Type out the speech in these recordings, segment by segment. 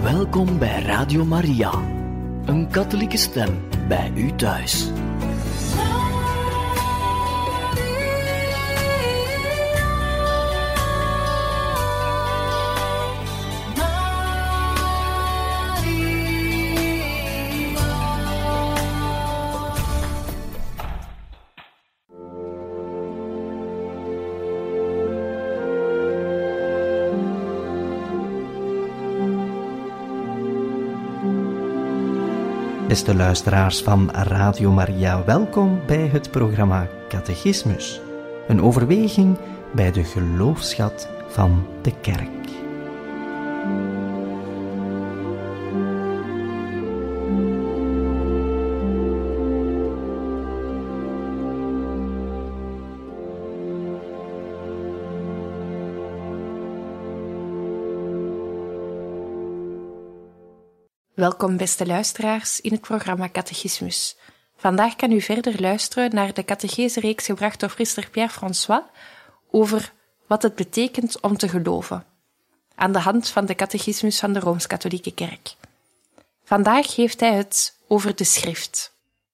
Welkom bij Radio Maria, een katholieke stem bij u thuis. Beste luisteraars van Radio Maria, welkom bij het programma Catechismus. Een overweging bij de geloofsschat van de Kerk. Welkom beste luisteraars in het programma Catechismus. Vandaag kan u verder luisteren naar de catechese-reeks gebracht door priester Pierre-François over wat het betekent om te geloven, aan de hand van de Catechismus van de Rooms-Katholieke Kerk. Vandaag heeft hij het over de schrift.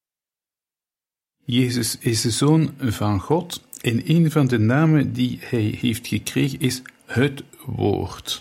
Jezus is de Zoon van God en een van de namen die hij heeft gekregen is het Woord.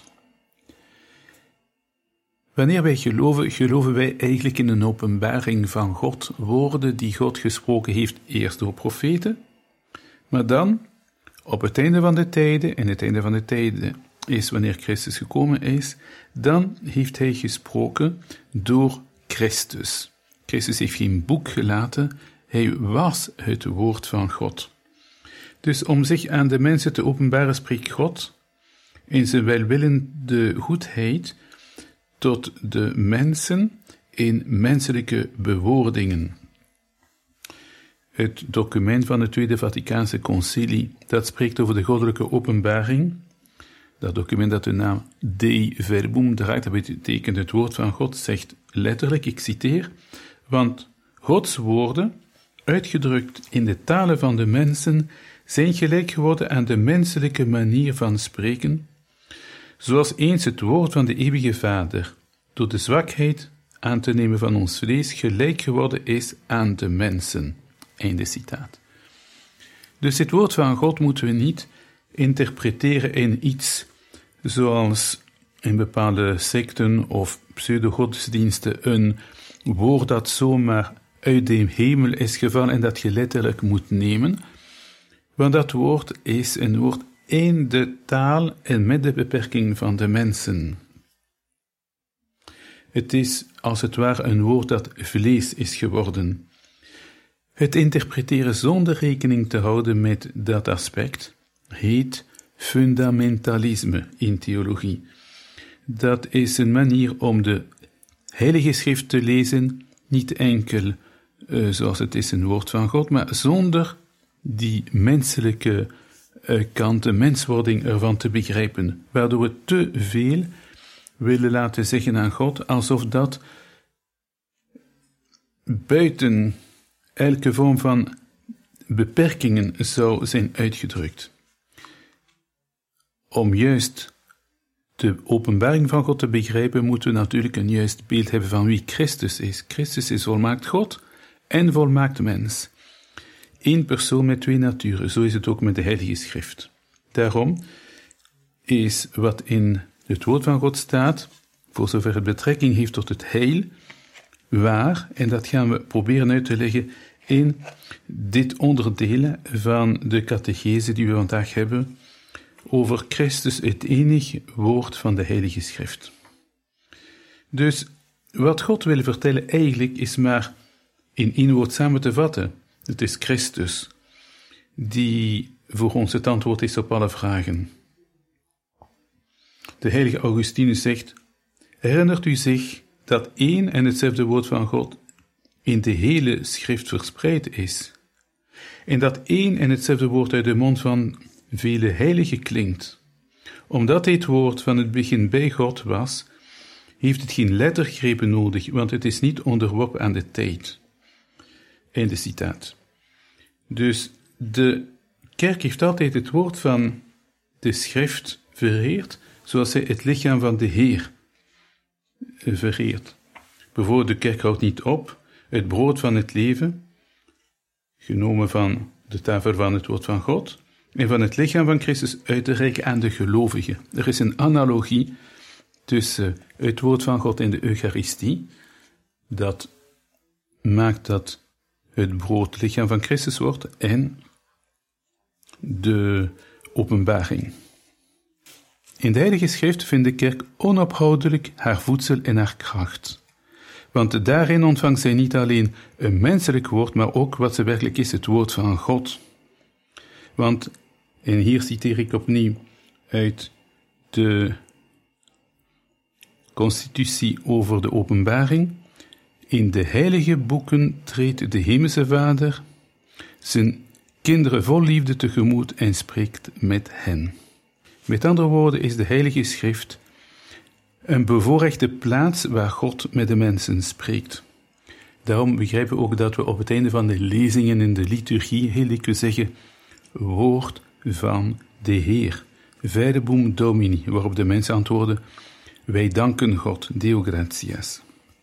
Wanneer wij geloven, geloven wij eigenlijk in een openbaring van God, woorden die God gesproken heeft eerst door profeten, maar dan, op het einde van de tijden, en het einde van de tijden is wanneer Christus gekomen is, dan heeft hij gesproken door Christus. Christus heeft geen boek gelaten, hij was het woord van God. Dus om zich aan de mensen te openbaren spreekt God in zijn welwillende goedheid tot de mensen in menselijke bewoordingen. Het document van het Tweede Vaticaanse Concilie, dat spreekt over de goddelijke openbaring. Dat document dat de naam Dei Verbum draagt, dat betekent het woord van God, zegt letterlijk, ik citeer, want Gods woorden, uitgedrukt in de talen van de mensen, zijn gelijk geworden aan de menselijke manier van spreken, zoals eens het woord van de eeuwige Vader door de zwakheid aan te nemen van ons vlees gelijk geworden is aan de mensen. Einde citaat. Dus het woord van God moeten we niet interpreteren in iets zoals in bepaalde secten of pseudo-godsdiensten een woord dat zomaar uit de hemel is gevallen en dat je letterlijk moet nemen, want dat woord is een woord in de taal en met de beperking van de mensen. Het is als het ware een woord dat vlees is geworden. Het interpreteren zonder rekening te houden met dat aspect heet fundamentalisme in theologie. Dat is een manier om de Heilige Schrift te lezen, niet enkel zoals het is een woord van God, maar zonder die menselijke kant, de menswording ervan te begrijpen, waardoor we te veel willen laten zeggen aan God, alsof dat buiten elke vorm van beperkingen zou zijn uitgedrukt. Om juist de openbaring van God te begrijpen, moeten we natuurlijk een juist beeld hebben van wie Christus is. Christus is volmaakt God en volmaakt mens. Eén persoon met twee naturen, zo is het ook met de Heilige Schrift. Daarom is wat in het woord van God staat, voor zover het betrekking heeft tot het heil, waar, en dat gaan we proberen uit te leggen in dit onderdeel van de catechese die we vandaag hebben, over Christus, het enige woord van de Heilige Schrift. Dus wat God wil vertellen eigenlijk is maar in één woord samen te vatten. Het is Christus, die voor ons het antwoord is op alle vragen. De heilige Augustinus zegt, herinnert u zich dat één en hetzelfde woord van God in de hele schrift verspreid is, en dat één en hetzelfde woord uit de mond van vele heiligen klinkt. Omdat dit woord van het begin bij God was, heeft het geen lettergrepen nodig, want het is niet onderworpen aan de tijd. Einde citaat. Dus de kerk heeft altijd het woord van de schrift vereerd, zoals zij het lichaam van de Heer vereert. Bijvoorbeeld, de kerk houdt niet op het brood van het leven, genomen van de tafel van het woord van God, en van het lichaam van Christus uit te reiken aan de gelovigen. Er is een analogie tussen het woord van God en de Eucharistie. Dat maakt dat het brood het lichaam van Christus wordt en de openbaring. In de Heilige Schrift vindt de kerk onophoudelijk haar voedsel en haar kracht. Want daarin ontvangt zij niet alleen een menselijk woord, maar ook wat ze werkelijk is, het woord van God. Want, en hier citeer ik opnieuw uit de Constitutie over de openbaring, in de heilige boeken treedt de Hemelse Vader zijn kinderen vol liefde tegemoet en spreekt met hen. Met andere woorden is de Heilige Schrift een bevoorrechte plaats waar God met de mensen spreekt. Daarom begrijpen we ook dat we op het einde van de lezingen in de liturgie heel dikwijls zeggen, woord van de Heer, Verbum Domini, waarop de mensen antwoorden, wij danken God, Deo gratias.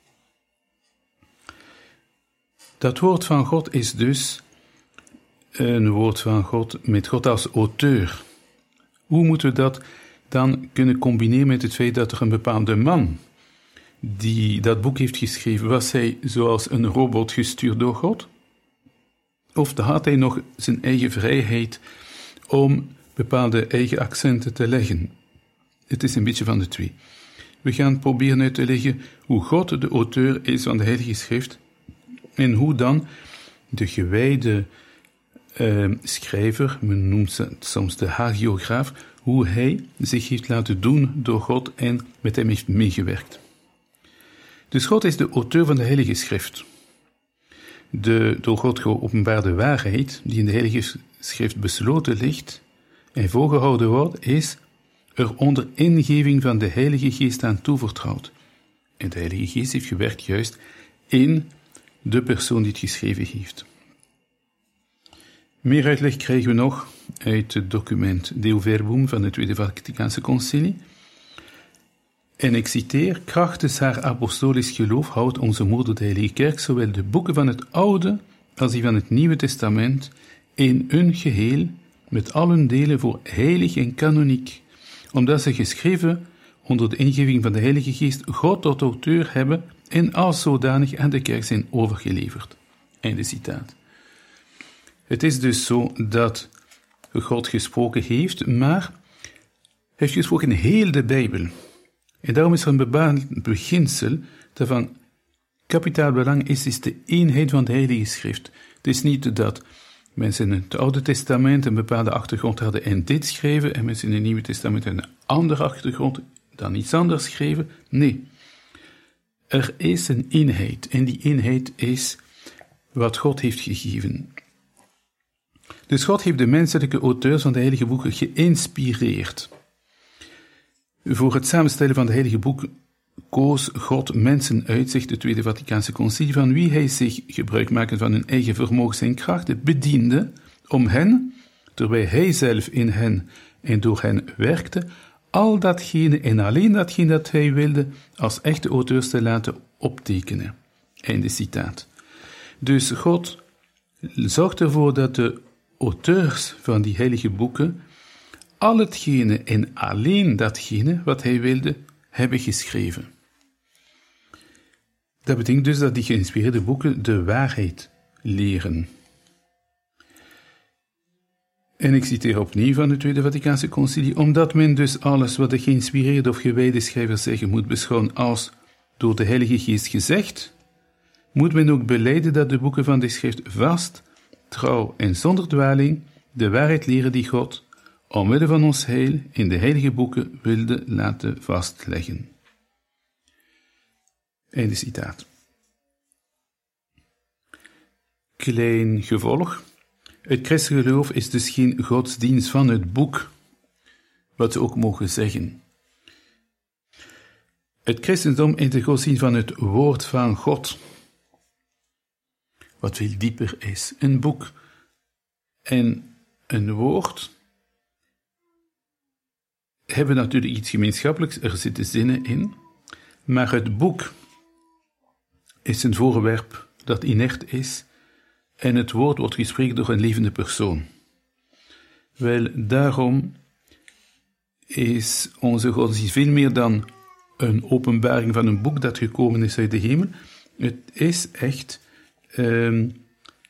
Dat woord van God is dus een woord van God met God als auteur. Hoe moeten we dat dan kunnen combineren met het feit dat er een bepaalde man die dat boek heeft geschreven, was hij zoals een robot gestuurd door God? Of had hij nog zijn eigen vrijheid om bepaalde eigen accenten te leggen? Het is een beetje van de twee. We gaan proberen uit te leggen hoe God de auteur is van de Heilige Schrift en hoe dan de gewijde schrijver, men noemt het soms de hagiograaf, hoe hij zich heeft laten doen door God en met hem heeft meegewerkt. Dus God is de auteur van de Heilige Schrift. De door God geopenbaarde waarheid, die in de Heilige Schrift besloten ligt en voorgehouden wordt, is er onder ingeving van de Heilige Geest aan toevertrouwd. En de Heilige Geest heeft gewerkt juist in de persoon die het geschreven heeft. Meer uitleg krijgen we nog uit het document Deo Verbum van het Tweede Vaticaanse Concilie. En ik citeer, krachtens haar apostolisch geloof houdt onze moeder de Heilige Kerk zowel de boeken van het Oude als die van het Nieuwe Testament in een geheel met al hun delen voor heilig en kanoniek, omdat ze geschreven onder de ingeving van de Heilige Geest God tot auteur hebben en als zodanig aan de kerk zijn overgeleverd. Einde citaat. Het is dus zo dat God gesproken heeft, maar hij heeft gesproken in heel de Bijbel. En daarom is er een bepaald beginsel dat van kapitaal belang is de eenheid van de Heilige Schrift. Het is niet dat mensen in het Oude Testament een bepaalde achtergrond hadden en dit schreven, en mensen in het Nieuwe Testament een andere achtergrond dan iets anders schreven. Nee, er is een eenheid en die eenheid is wat God heeft gegeven. Dus God heeft de menselijke auteurs van de heilige boeken geïnspireerd. Voor het samenstellen van de heilige boeken koos God mensen uit, zegt het Tweede Vaticaanse Concilie, van wie hij zich, gebruikmakend van hun eigen vermogens en krachten, bediende om hen, terwijl hij zelf in hen en door hen werkte, al datgene en alleen datgene dat hij wilde, als echte auteurs te laten optekenen. Einde citaat. Dus God zorgt ervoor dat de auteurs van die heilige boeken al hetgene en alleen datgene wat hij wilde hebben geschreven. Dat betekent dus dat die geïnspireerde boeken de waarheid leren. En ik citeer opnieuw van het Tweede Vaticaanse Concilie, omdat men dus alles wat de geïnspireerde of gewijde schrijvers zeggen moet beschouwen als door de Heilige Geest gezegd, moet men ook belijden dat de boeken van de schrift vast, trouw en zonder dwaling de waarheid leren die God, omwille van ons heil, in de heilige boeken wilde laten vastleggen. Einde citaat. Klein gevolg. Het christelijk geloof is dus geen godsdienst van het boek, wat ze ook mogen zeggen. Het christendom is de godsdienst van het woord van God, wat veel dieper is. Een boek en een woord hebben natuurlijk iets gemeenschappelijks, er zitten zinnen in, Maar het boek is een voorwerp dat inert is en het woord wordt gesproken door een levende persoon. Wel, daarom is onze godsdienst veel meer dan een openbaring van een boek dat gekomen is uit de hemel. Het is echt een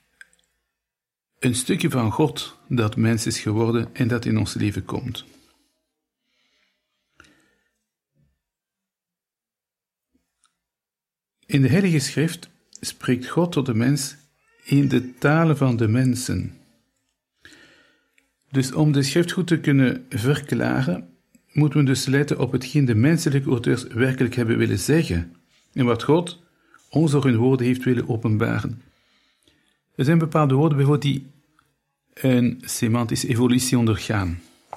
stukje van God dat mens is geworden en dat in ons leven komt. In de Heilige Schrift spreekt God tot de mens in de talen van de mensen. Dus om de Schrift goed te kunnen verklaren, moeten we dus letten op hetgeen de menselijke auteurs werkelijk hebben willen zeggen en wat God ons door hun woorden heeft willen openbaren. Er zijn bepaalde woorden bijvoorbeeld die een semantische evolutie ondergaan.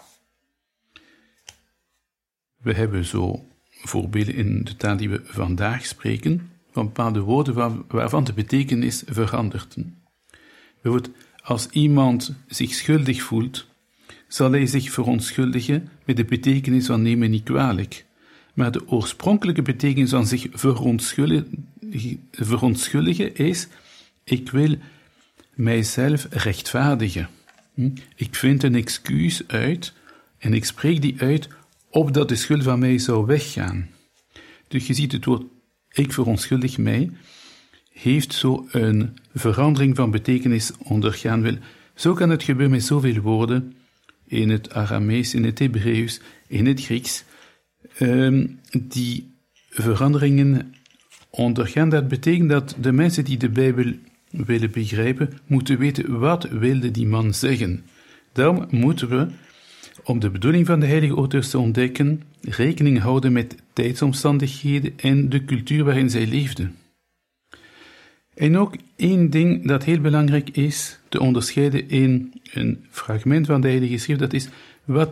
We hebben zo voorbeelden in de taal die we vandaag spreken, van bepaalde woorden waarvan de betekenis verandert. Bijvoorbeeld, als iemand zich schuldig voelt, zal hij zich verontschuldigen met de betekenis van neem me niet kwalijk. Maar de oorspronkelijke betekenis van zich verontschuldigen is, ik wil mijzelf rechtvaardigen. Ik vind een excuus uit en ik spreek die uit, opdat de schuld van mij zou weggaan. Dus je ziet het woord ik verontschuldig mij, heeft zo een verandering van betekenis ondergaan. Wel, zo kan het gebeuren met zoveel woorden, in het Aramees, in het Hebreeuws, in het Grieks, die veranderingen ondergaan. Dat betekent dat de mensen die de Bijbel willen begrijpen, moeten weten wat wilde die man zeggen. Daarom moeten we, om de bedoeling van de heilige auteurs te ontdekken, rekening houden met tijdsomstandigheden en de cultuur waarin zij leefden. En ook één ding dat heel belangrijk is te onderscheiden in een fragment van de Heilige Schrift, dat is, wat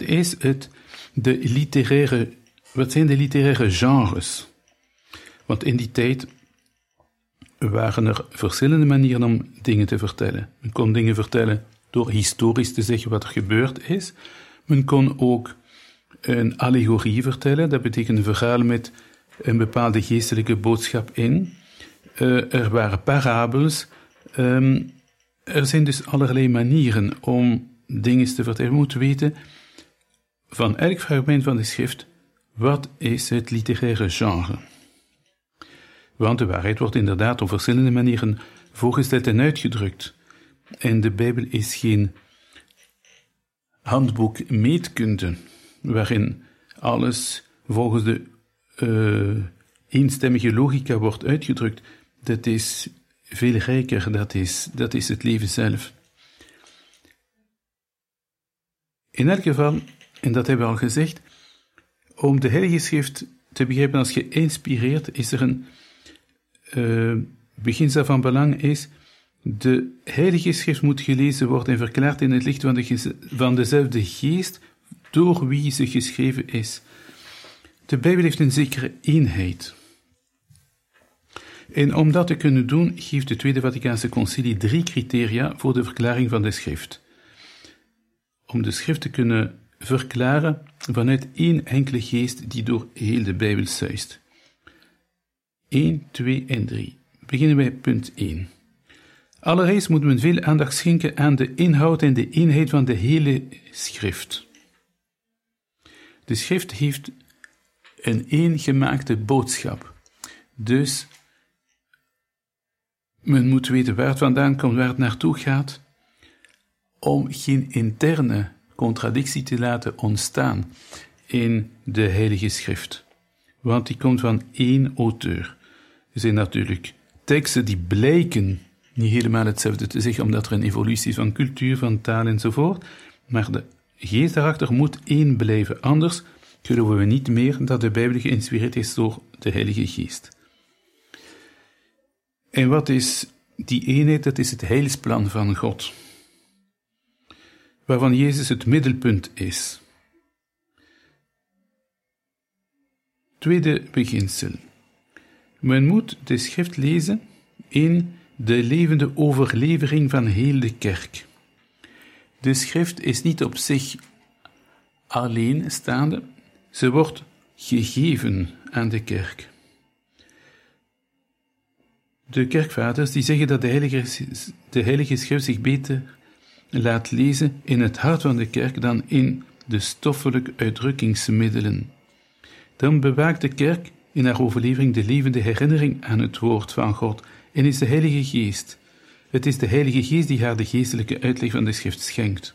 zijn de literaire genres? Want in die tijd waren er verschillende manieren om dingen te vertellen. Men kon dingen vertellen door historisch te zeggen wat er gebeurd is. Men kon ook een allegorie vertellen, dat betekent een verhaal met een bepaalde geestelijke boodschap in. Er waren parabels. Er zijn dus allerlei manieren om dingen te vertellen. We moeten weten van elk fragment van de schrift, wat is het literaire genre? Want de waarheid wordt inderdaad op verschillende manieren voorgesteld en uitgedrukt. En de Bijbel is geen handboek meetkunde, waarin alles volgens de eenstemmige logica wordt uitgedrukt. Dat is veel rijker, dat is het leven zelf. In elk geval, en dat hebben we al gezegd, om de Heilige Schrift te begrijpen als geïnspireerd, is er een beginsel van belang is, de Heilige Schrift moet gelezen worden en verklaard in het licht van dezelfde geest door wie ze geschreven is. De Bijbel heeft een zekere eenheid. En om dat te kunnen doen, geeft het Tweede Vaticaanse Concilie 3 criteria voor de verklaring van de schrift. Om de schrift te kunnen verklaren vanuit één enkele geest die door heel de Bijbel suist. 1, 2 en 3. Beginnen bij punt 1. Allereerst moet men veel aandacht schenken aan de inhoud en de eenheid van de hele schrift. De schrift heeft een eengemaakte boodschap. Dus men moet weten waar het vandaan komt, waar het naartoe gaat, om geen interne contradictie te laten ontstaan in de Heilige Schrift. Want die komt van één auteur. Er zijn natuurlijk teksten die blijken niet helemaal hetzelfde te zeggen, omdat er een evolutie is van cultuur, van taal enzovoort, maar de geest daarachter moet één blijven. Anders geloven we niet meer dat de Bijbel geïnspireerd is door de Heilige Geest. En wat is die eenheid? Dat is het heilsplan van God, waarvan Jezus het middelpunt is. Tweede beginsel. Men moet de schrift lezen in de levende overlevering van heel de kerk. De schrift is niet op zich alleen staande, ze wordt gegeven aan de kerk. de kerkvaders die zeggen dat de Heilige Schrift zich beter laat lezen in het hart van de kerk dan in de stoffelijke uitdrukkingsmiddelen. Dan bewaakt de kerk in haar overlevering de levende herinnering aan het woord van God en is de Heilige Geest. Het is de Heilige Geest die haar de geestelijke uitleg van de schrift schenkt.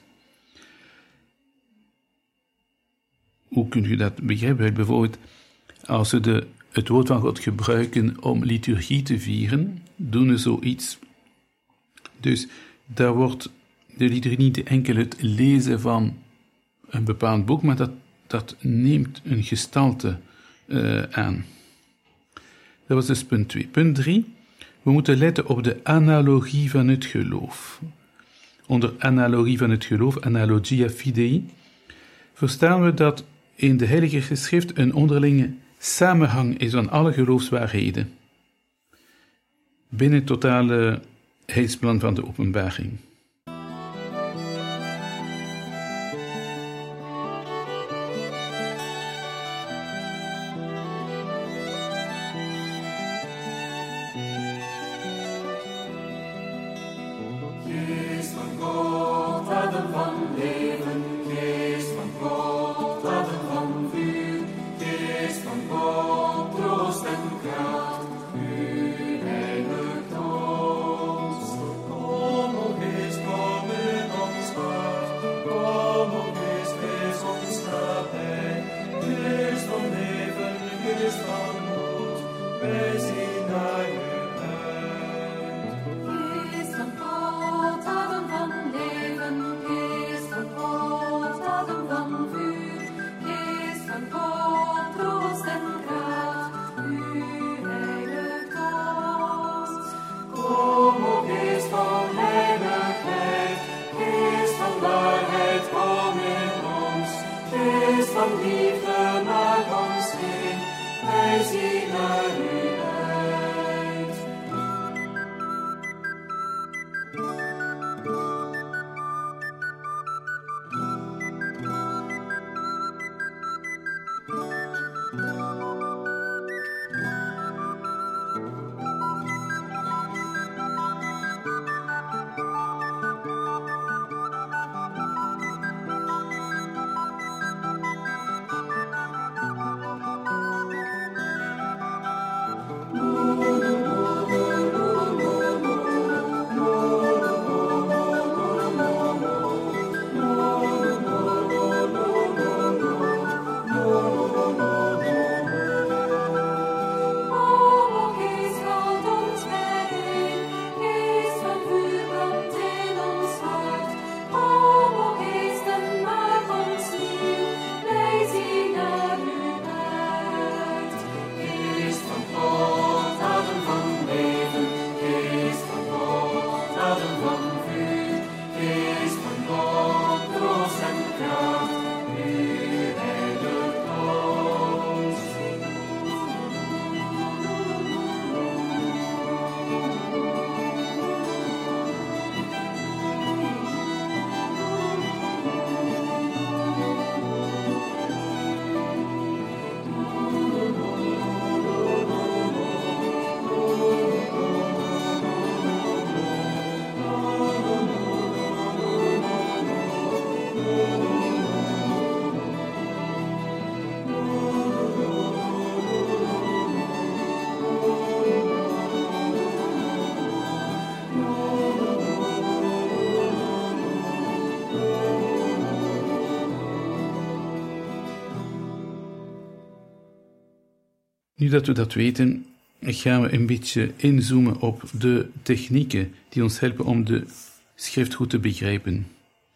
Hoe kunt u dat begrijpen? Bijvoorbeeld, als we het woord van God gebruiken om liturgie te vieren, doen we zoiets. Dus daar wordt de liturgie niet enkel het lezen van een bepaald boek, maar dat neemt een gestalte aan. Dat was dus punt 2. Punt 3. We moeten letten op de analogie van het geloof. Onder analogie van het geloof, analogia fidei, verstaan we dat in de Heilige Schrift een onderlinge samenhang is van alle geloofswaarheden binnen het totale heilsplan van de openbaring. Nu dat we dat weten, gaan we een beetje inzoomen op de technieken die ons helpen om de schrift goed te begrijpen.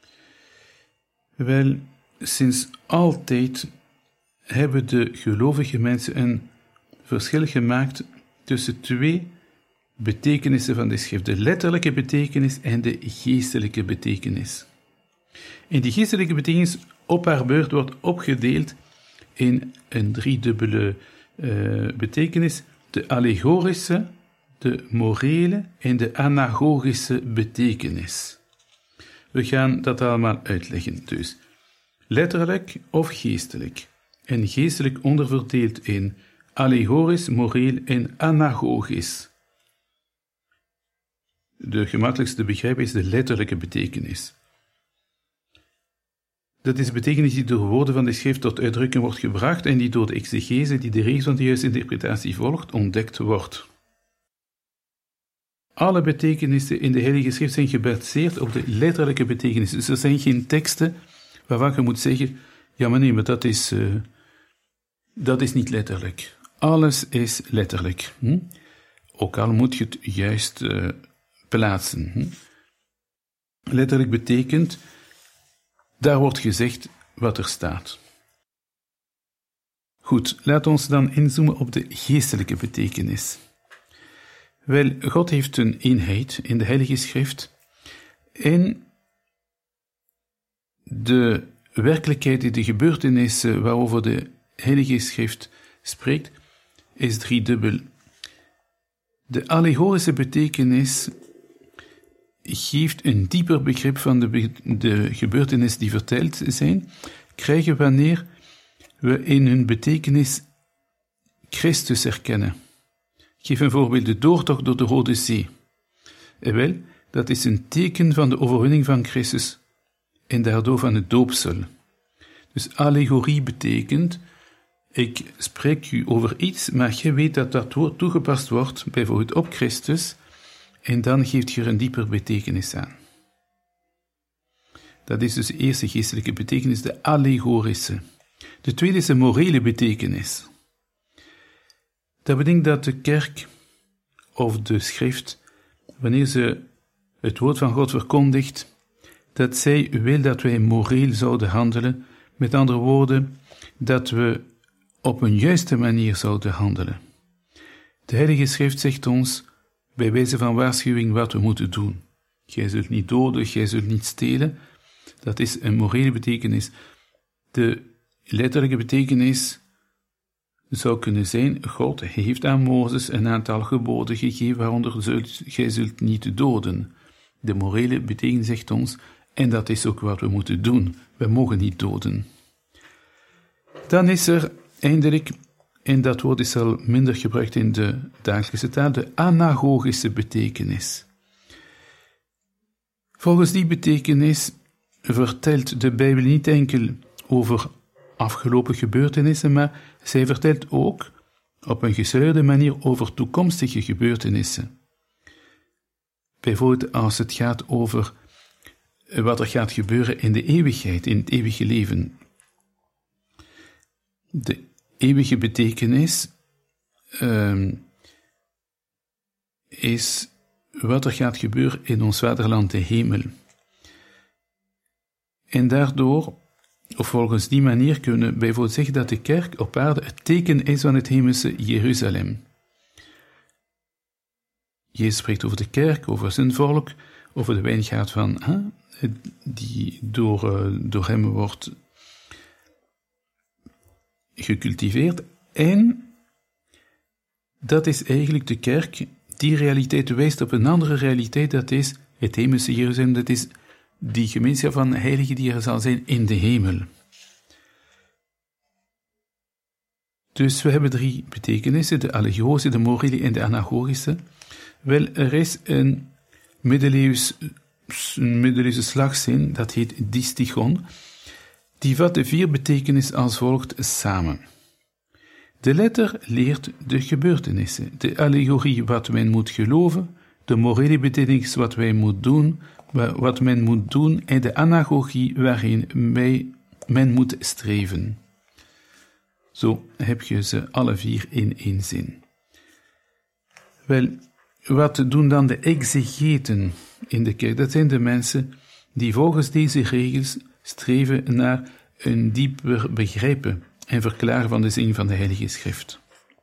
Wel, sinds altijd hebben de gelovige mensen een verschil gemaakt tussen twee betekenissen van de schrift, de letterlijke betekenis en de geestelijke betekenis. En die geestelijke betekenis op haar beurt wordt opgedeeld in een driedubbele betekenis, de allegorische, de morele en de anagogische betekenis. We gaan dat allemaal uitleggen, dus letterlijk of geestelijk. En geestelijk onderverdeeld in allegorisch, moreel en anagogisch. de gemakkelijkste te begrijpen is de letterlijke betekenis. Dat is de betekenis die door woorden van de schrift tot uitdrukking wordt gebracht en die door de exegese, die de regels van de juiste interpretatie volgt, ontdekt wordt. Alle betekenissen in de Heilige Schrift zijn gebaseerd op de letterlijke betekenis. Dus er zijn geen teksten waarvan je moet zeggen, ja maar nee, maar dat is niet letterlijk. Alles is letterlijk. Ook al moet je het juist plaatsen. Letterlijk betekent, daar wordt gezegd wat er staat. Goed, laat ons dan inzoomen op de geestelijke betekenis. Wel, God heeft een eenheid in de Heilige Schrift en de werkelijkheid, de gebeurtenissen waarover de Heilige Schrift spreekt, is driedubbel. De allegorische betekenis geeft een dieper begrip van de gebeurtenissen die verteld zijn, krijgen wanneer we in hun betekenis Christus herkennen. Ik geef een voorbeeld, de doortocht door de Rode Zee. En wel, dat is een teken van de overwinning van Christus en daardoor van het doopsel. Dus allegorie betekent, ik spreek u over iets, maar je weet dat dat woord toegepast wordt, bijvoorbeeld op Christus, en dan geeft je er een dieper betekenis aan. Dat is dus de eerste geestelijke betekenis, de allegorische. De tweede is de morele betekenis. Dat betekent dat de kerk of de schrift, wanneer ze het woord van God verkondigt, dat zij wil dat wij moreel zouden handelen, met andere woorden, dat we op een juiste manier zouden handelen. De Heilige Schrift zegt ons, bij wijze van waarschuwing, wat we moeten doen. Gij zult niet doden, gij zult niet stelen. Dat is een morele betekenis. De letterlijke betekenis zou kunnen zijn, God heeft aan Mozes een aantal geboden gegeven, waaronder gij zult niet doden. De morele betekenis zegt ons, en dat is ook wat we moeten doen. We mogen niet doden. Dan is er eindelijk, en dat woord is al minder gebruikt in de dagelijkse taal, de anagogische betekenis. Volgens die betekenis vertelt de Bijbel niet enkel over afgelopen gebeurtenissen, maar zij vertelt ook op een gesluierde manier over toekomstige gebeurtenissen. Bijvoorbeeld als het gaat over wat er gaat gebeuren in de eeuwigheid, in het eeuwige leven. De eeuwige betekenis is wat er gaat gebeuren in ons vaderland, de hemel. En daardoor, of volgens die manier, kunnen we bijvoorbeeld zeggen dat de kerk op aarde het teken is van het hemelse Jeruzalem. Jezus spreekt over de kerk, over zijn volk, over de wijngaard van die door hem wordt gecultiveerd. En dat is eigenlijk de kerk. Die realiteit wijst op een andere realiteit, dat is het hemelse Jeruzalem, dat is die gemeenschap van heiligen die er zal zijn in de hemel. Dus we hebben drie betekenissen, de allegorische, de morele en de anagogische. Wel, er is een middeleeuwse slagzin, dat heet distichon, die vat de vier betekenissen als volgt samen. De letter leert de gebeurtenissen, de allegorie wat men moet geloven, de morele betekenis wat men moet doen en de anagogie waarin men moet streven. Zo heb je ze alle vier in één zin. Wel, wat doen dan de exegeten in de kerk? Dat zijn de mensen die volgens deze regels streven naar een dieper begrijpen en verklaren van de zin van de Heilige Schrift.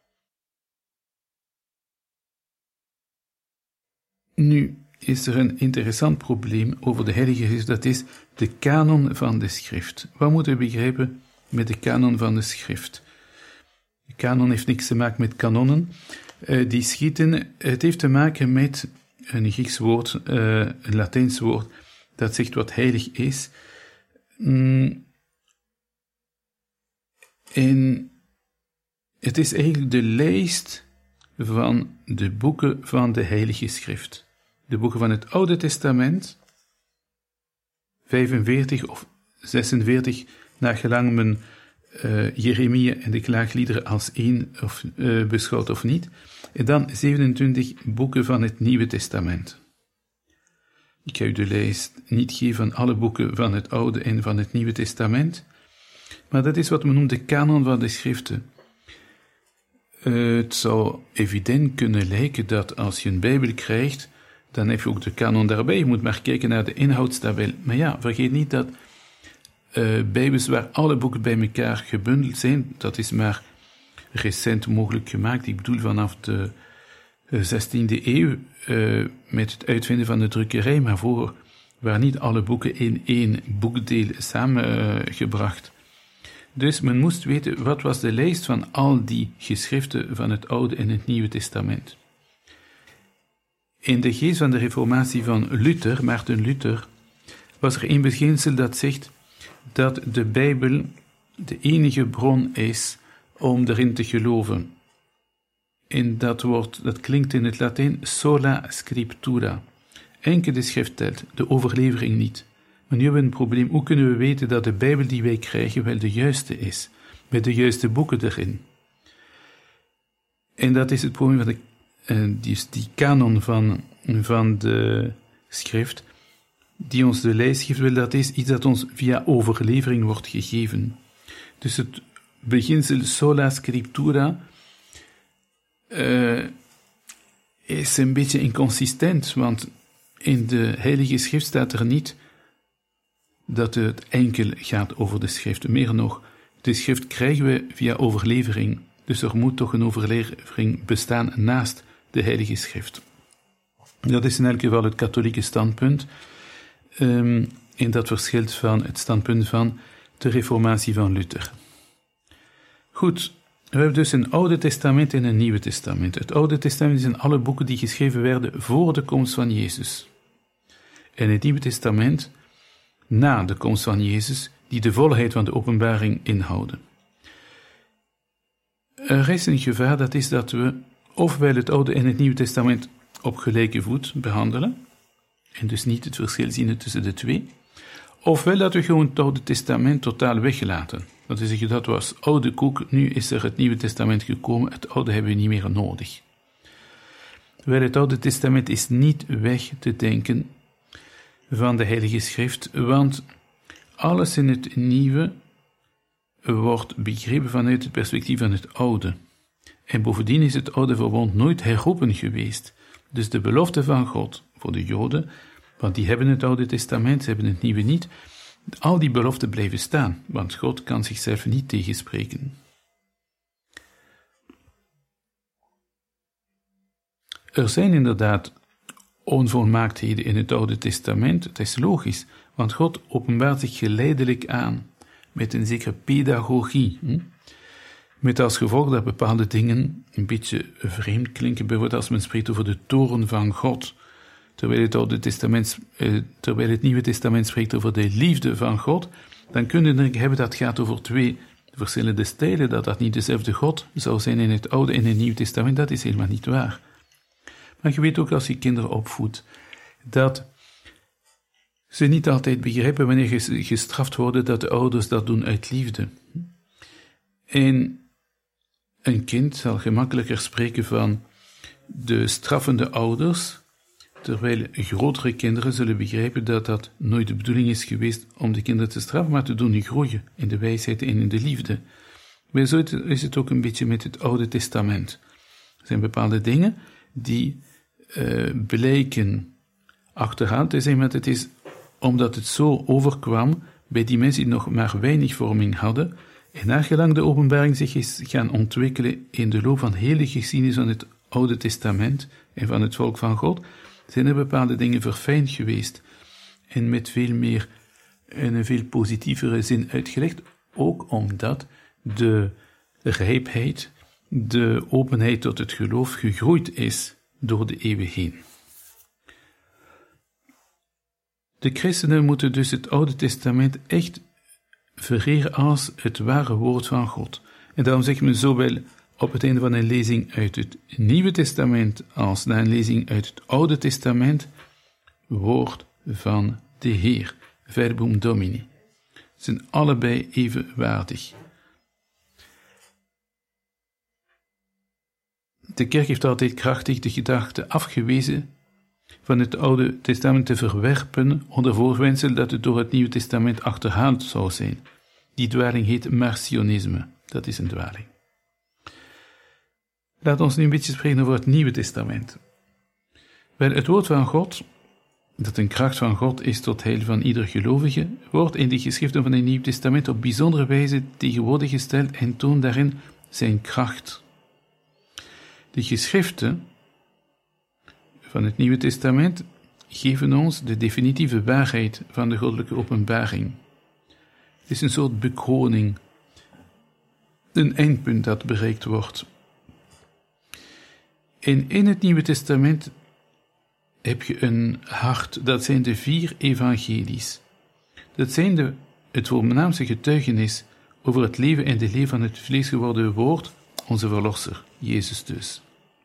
Nu is er een interessant probleem over de Heilige Schrift, dat is de kanon van de Schrift. Wat moeten we begrijpen met de kanon van de Schrift? De kanon heeft niks te maken met kanonnen, die schieten. Het heeft te maken met een Grieks woord, een Latijns woord, dat zegt wat heilig is. En het is eigenlijk de lijst van de boeken van de Heilige Schrift. de boeken van het Oude Testament, 45 of 46, naar gelang men Jeremia en de klaagliederen als één beschouwt of niet, en dan 27 boeken van het Nieuwe Testament. Ik ga u de lijst niet geven van alle boeken van het Oude en van het Nieuwe Testament, maar dat is wat men noemt de kanon van de schriften. Het zou evident kunnen lijken dat als je een Bijbel krijgt, dan heb je ook de kanon daarbij. Je moet maar kijken naar de inhoudstabel. Maar ja, vergeet niet dat Bijbels waar alle boeken bij elkaar gebundeld zijn, dat is maar recent mogelijk gemaakt. Ik bedoel vanaf de 16e eeuw met het uitvinden van de drukkerij, maar voor waren niet alle boeken in één boekdeel samengebracht. Dus men moest weten, wat was de lijst van al die geschriften van het Oude en het Nieuwe Testament. In de geest van de reformatie van Luther, Maarten Luther, was er een beginsel dat zegt dat de Bijbel de enige bron is om erin te geloven. En dat klinkt in het Latijn sola scriptura. Enkel de schrift telt, de overlevering niet. Maar nu hebben we een probleem. Hoe kunnen we weten dat de Bijbel die wij krijgen wel de juiste is? Met de juiste boeken erin. En dat is het probleem van die kanon van de schrift, die ons de lijst geeft, wel, dat is iets dat ons via overlevering wordt gegeven. Dus het beginsel sola scriptura is een beetje inconsistent, want in de Heilige Schrift staat er niet dat het enkel gaat over de schrift. Meer nog, de schrift krijgen we via overlevering. Dus er moet toch een overlevering bestaan naast de Heilige Schrift. Dat is in elk geval het katholieke standpunt. En dat verschilt van het standpunt van de reformatie van Luther. Goed, we hebben dus een Oude Testament en een Nieuwe Testament. Het Oude Testament zijn alle boeken die geschreven werden voor de komst van Jezus. En het Nieuwe Testament na de komst van Jezus, die de volheid van de openbaring inhouden. Er is een gevaar, dat is dat we ofwel het Oude en het Nieuwe Testament op gelijke voet behandelen, en dus niet het verschil zien tussen de twee, ofwel dat we gewoon het Oude Testament totaal weglaten. Dat is zeggen, dat was oude koek, nu is er het Nieuwe Testament gekomen, het Oude hebben we niet meer nodig. Terwijl het Oude Testament is niet weg te denken van de Heilige Schrift, want alles in het Nieuwe wordt begrepen vanuit het perspectief van het Oude. En bovendien is het Oude Verbond nooit herroepen geweest. Dus de belofte van God voor de Joden, want die hebben het Oude Testament, ze hebben het Nieuwe niet, al die beloften blijven staan, want God kan zichzelf niet tegenspreken. Er zijn inderdaad onvolmaaktheden in het Oude Testament, het is logisch, want God openbaart zich geleidelijk aan, met een zekere pedagogie, met als gevolg dat bepaalde dingen een beetje vreemd klinken, bijvoorbeeld als men spreekt over de toorn van God, terwijl het Nieuwe Testament spreekt over de liefde van God, dan kunnen we hebben dat gaat over twee verschillende stijlen, dat niet dezelfde God zou zijn in het Oude en in het Nieuwe Testament, dat is helemaal niet waar. Maar je weet ook als je kinderen opvoedt, dat ze niet altijd begrijpen wanneer ze gestraft worden, dat de ouders dat doen uit liefde. En een kind zal gemakkelijker spreken van de straffende ouders, terwijl grotere kinderen zullen begrijpen dat dat nooit de bedoeling is geweest om de kinderen te straffen, maar te doen groeien in de wijsheid en in de liefde. Maar zo is het ook een beetje met het Oude Testament. Er zijn bepaalde dingen die blijken achterhaald te zijn, maar het is omdat het zo overkwam bij die mensen die nog maar weinig vorming hadden, en naargelang de openbaring zich is gaan ontwikkelen in de loop van hele geschiedenis van het Oude Testament en van het volk van God, zijn er bepaalde dingen verfijnd geweest en met veel meer en een veel positievere zin uitgelegd, ook omdat de rijpheid, de openheid tot het geloof gegroeid is door de eeuwen heen. De christenen moeten dus het Oude Testament echt vereren als het ware woord van God. En daarom zegt men zowel op het einde van een lezing uit het Nieuwe Testament als na een lezing uit het Oude Testament, woord van de Heer, verbum Domini. Ze zijn allebei evenwaardig. De kerk heeft altijd krachtig de gedachte afgewezen van het Oude Testament te verwerpen onder voorwendsel dat het door het Nieuwe Testament achterhaald zou zijn. Die dwaling heet marcionisme. Dat is een dwaling. Laat ons nu een beetje spreken over het Nieuwe Testament. Wel, het woord van God, dat een kracht van God is tot heil van ieder gelovige, wordt in de geschriften van het Nieuwe Testament op bijzondere wijze tegenwoordig gesteld en toont daarin zijn kracht. De geschriften van het Nieuwe Testament geven ons de definitieve waarheid van de goddelijke openbaring. Het is een soort bekroning, een eindpunt dat bereikt wordt. En in het Nieuwe Testament heb je een hart, dat zijn de 4 evangelies. Dat zijn het voornaamste getuigenis over het leven en de leer van het vlees geworden woord, onze verlosser, Jezus dus.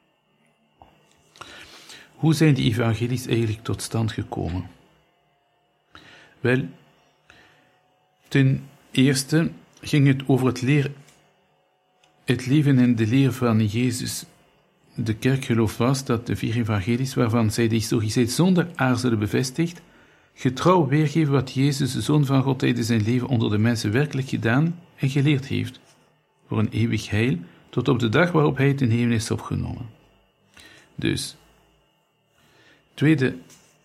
Hoe zijn die evangelies eigenlijk tot stand gekomen? Wel, ten eerste ging het over het leven en de leer van Jezus. De kerkgeloof was dat de 4 evangelies, waarvan zij de historische zonder aarzelen bevestigt, getrouw weergeven wat Jezus, de Zoon van God, tijdens zijn leven onder de mensen werkelijk gedaan en geleerd heeft, voor een eeuwig heil, tot op de dag waarop hij ten hemel is opgenomen. Dus, tweede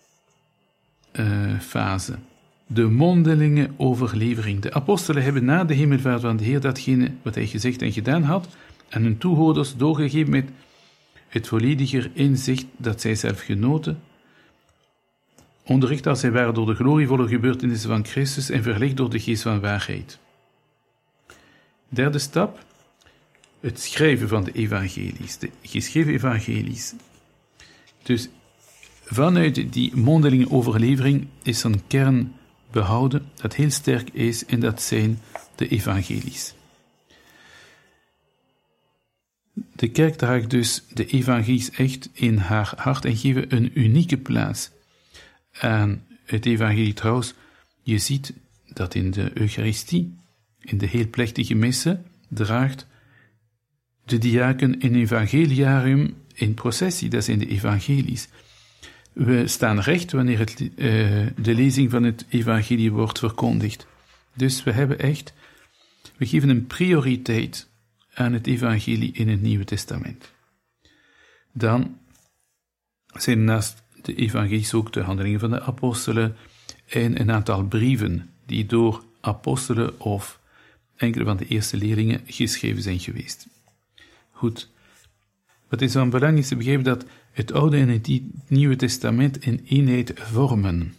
fase, de mondelinge overlevering. De apostelen hebben na de hemelvaart van de Heer datgene wat hij gezegd en gedaan had, aan hun toehoorders doorgegeven met het vollediger inzicht dat zij zelf genoten, onderricht als zij waren door de glorievolle gebeurtenissen van Christus en verlicht door de geest van waarheid. Derde stap, het schrijven van de evangelies, de geschreven evangelies. Dus vanuit die mondelinge overlevering is een kern behouden dat heel sterk is en dat zijn de evangelies. De kerk draagt dus de evangelies echt in haar hart en geven een unieke plaats aan het evangelie. Trouwens, je ziet dat in de Eucharistie, in de heel plechtige missen, draagt de diaken een evangeliarium in processie, dat zijn de evangelies. We staan recht wanneer de lezing van het evangelie wordt verkondigd. Dus we geven een prioriteit aan het evangelie in het Nieuwe Testament. Dan zijn naast de evangelies ook de handelingen van de apostelen en een aantal brieven die door apostelen of enkele van de eerste leerlingen geschreven zijn geweest. Goed. Wat is van belang is te begrijpen dat het Oude en het Nieuwe Testament een eenheid vormen.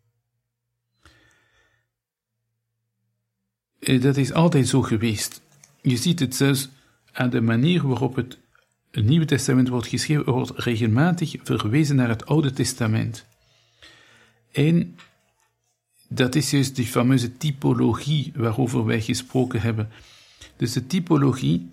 Dat is altijd zo geweest. Je ziet het zelfs aan de manier waarop het Nieuwe Testament wordt geschreven, wordt regelmatig verwezen naar het Oude Testament. En dat is juist die fameuze typologie waarover wij gesproken hebben. Dus de typologie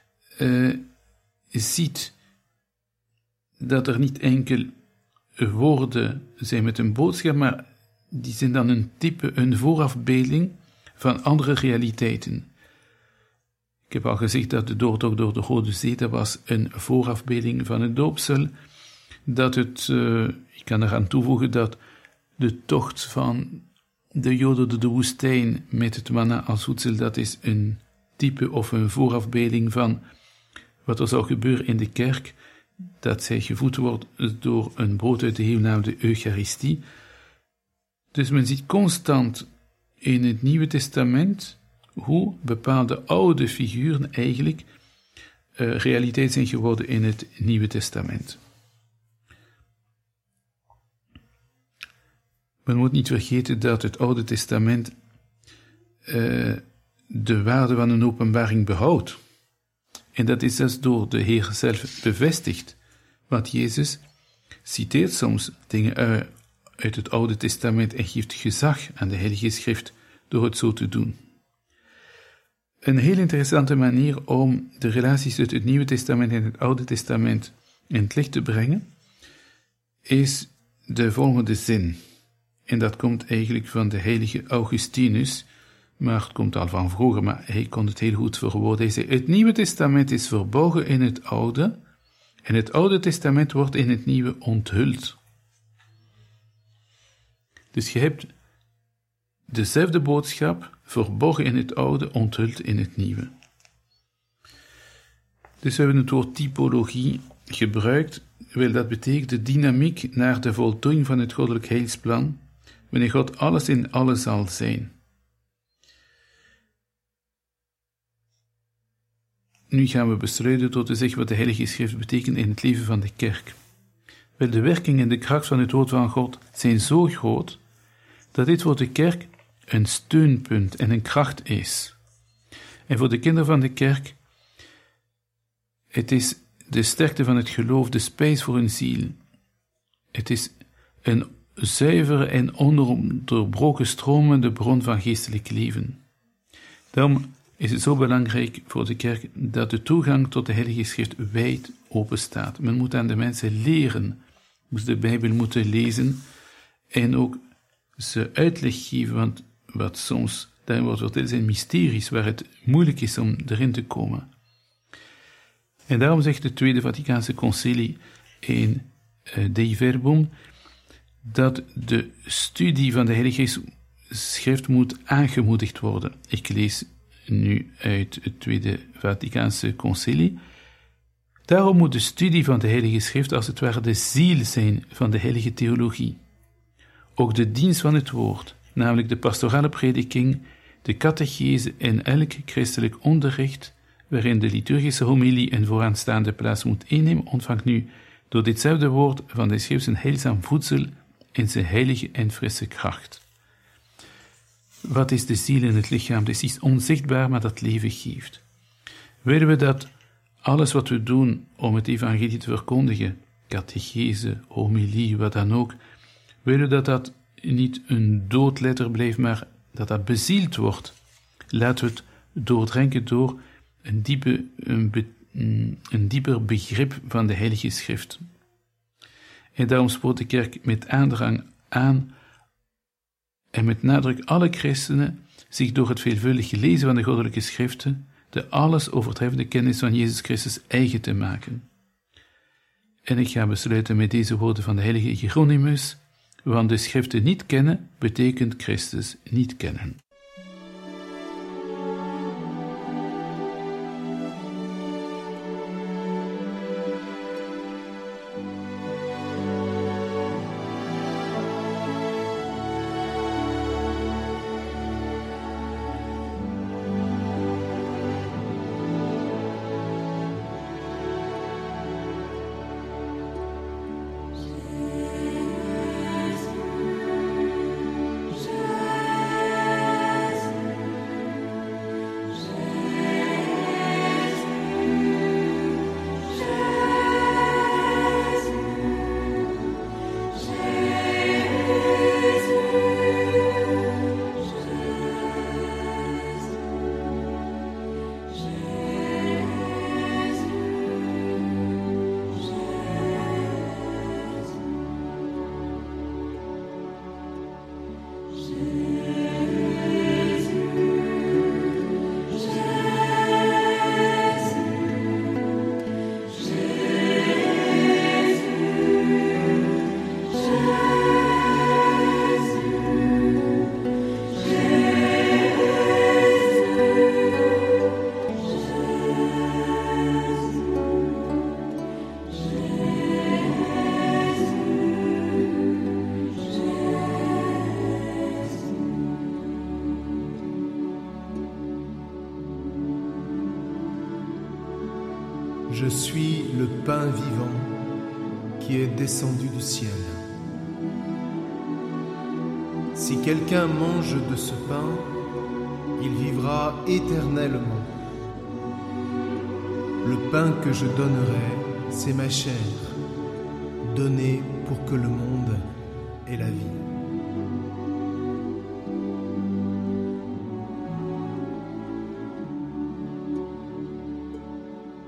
ziet dat er niet enkel woorden zijn met een boodschap, maar die zijn dan een type, een voorafbeelding van andere realiteiten. Ik heb al gezegd dat de doortocht door de Rode Zee, dat was een voorafbeelding van het doopsel. Ik kan eraan toevoegen dat de tocht van de Joden door de woestijn met het manna als voedsel, dat is een type of een voorafbeelding van wat er zou gebeuren in de kerk, dat zij gevoed wordt door een brood uit de hemel, namelijk de Eucharistie. Dus men ziet constant in het Nieuwe Testament hoe bepaalde oude figuren eigenlijk realiteit zijn geworden in het Nieuwe Testament. Men moet niet vergeten dat het Oude Testament de waarde van een openbaring behoudt. En dat is zelfs door de Heer zelf bevestigd. Want Jezus citeert soms dingen uit het Oude Testament en geeft gezag aan de Heilige Schrift door het zo te doen. Een heel interessante manier om de relaties tussen het Nieuwe Testament en het Oude Testament in het licht te brengen, is de volgende zin. En dat komt eigenlijk van de heilige Augustinus, maar het komt al van vroeger, maar hij kon het heel goed verwoorden. Hij zei, het Nieuwe Testament is verborgen in het Oude, en het Oude Testament wordt in het Nieuwe onthuld. Dus je hebt dezelfde boodschap, verborgen in het Oude, onthuld in het Nieuwe. Dus we hebben het woord typologie gebruikt, wel dat betekent de dynamiek naar de voltooiing van het goddelijk heilsplan, wanneer God alles in alles zal zijn. Nu gaan we besluiten door te zeggen wat de Heilige Schrift betekent in het leven van de kerk. Wel, de werking en de kracht van het woord van God zijn zo groot, dat dit voor de kerk een steunpunt en een kracht is. En voor de kinderen van de kerk, het is de sterkte van het geloof, de spijs voor hun ziel. Het is een zuivere en ononderbroken stromende bron van geestelijk leven. Daarom is het zo belangrijk voor de kerk dat de toegang tot de Heilige Schrift wijd open staat. Men moet aan de mensen leren, moet de Bijbel moeten lezen en ook ze uitleg geven, want wat soms daarin wordt verteld zijn mysteries waar het moeilijk is om erin te komen. En daarom zegt het Tweede Vaticaanse Concilie in Dei Verbum dat de studie van de Heilige Schrift moet aangemoedigd worden. Ik lees nu uit het Tweede Vaticaanse Concilie. Daarom moet de studie van de Heilige Schrift als het ware de ziel zijn van de heilige theologie. Ook de dienst van het woord, namelijk de pastorale prediking, de catechese en elk christelijk onderricht, waarin de liturgische homilie een vooraanstaande plaats moet innemen, ontvangt nu door ditzelfde woord van de schrift zijn heilzaam voedsel in zijn heilige en frisse kracht. Wat is de ziel in het lichaam? Het is iets onzichtbaar, maar dat leven geeft. Willen we dat alles wat we doen om het evangelie te verkondigen, catechese, homilie, wat dan ook, willen we dat niet een doodletter blijft, maar dat dat bezield wordt. Laten we het doordrenken door een dieper begrip van de Heilige Schrift. En daarom spoort de kerk met aandrang aan en met nadruk alle christenen zich door het veelvuldige lezen van de goddelijke schriften de alles overtreffende kennis van Jezus Christus eigen te maken. En ik ga besluiten met deze woorden van de heilige Hieronymus, want de schriften niet kennen, betekent Christus niet kennen. Je suis le pain vivant qui est descendu du ciel. Si quelqu'un mange de ce pain, il vivra éternellement. Le pain que je donnerai, c'est ma chair, donnée pour que le monde ait la vie.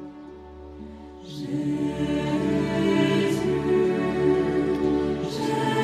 Jésus, Jésus.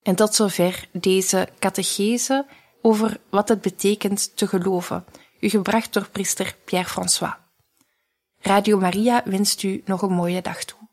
En tot zover deze catechese over wat het betekent te geloven, u gebracht door priester Pierre François. Radio Maria wenst u nog een mooie dag toe.